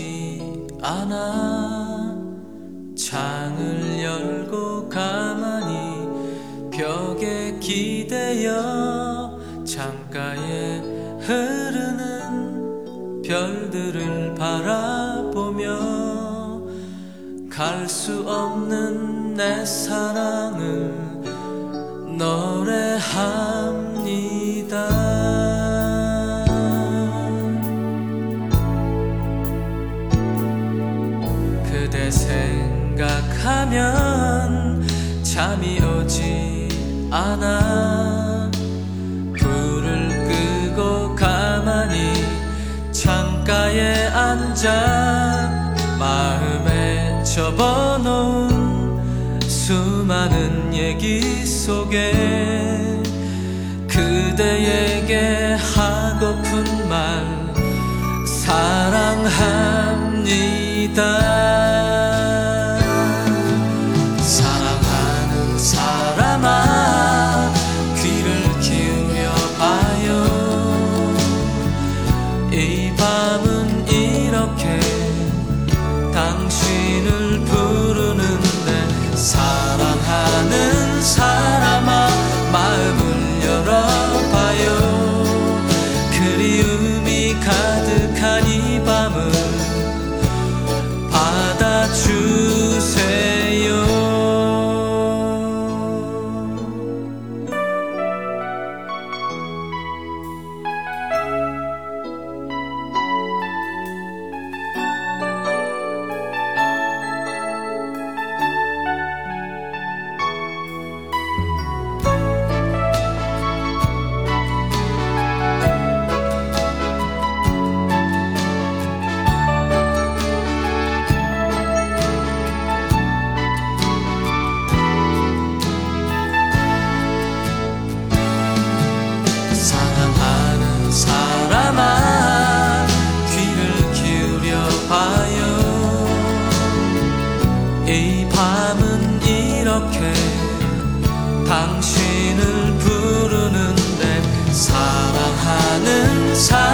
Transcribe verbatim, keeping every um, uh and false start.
오지 않아. 창을 열고 가만히 벽에 기대어 창가에 흐르는 별들을 바라보며 갈 수 없는 내 사랑을 노래합니다. 그대 생각하면 잠이 오지 않아. 불을 끄고 가만히 창가에 앉아 마음에 접어놓은 수많은 얘기 속에 그대에게 하고픈 말 사랑합니다. 사랑하는 사람아 귀를 기울여봐요. 이 밤은 이렇게 당신을 부르는데 사랑하는 사람아 마음을 열어봐요. 그리움이 가득한 이 밤을 받아주세요. 사랑하는 사람아 귀를 기울여봐요. 이 밤은 이렇게 당신을 부르는데 사랑하는 사람